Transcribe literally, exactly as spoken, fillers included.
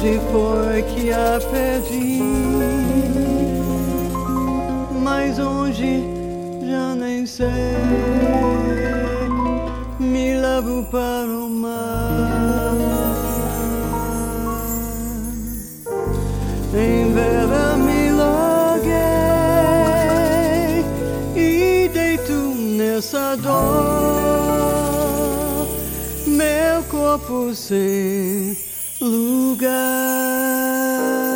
onde foi que a perdi? Mas onde já nem sei. Me levo para o mar. Em vera me larguei e deito nessa dor, meu corpo sem lugar.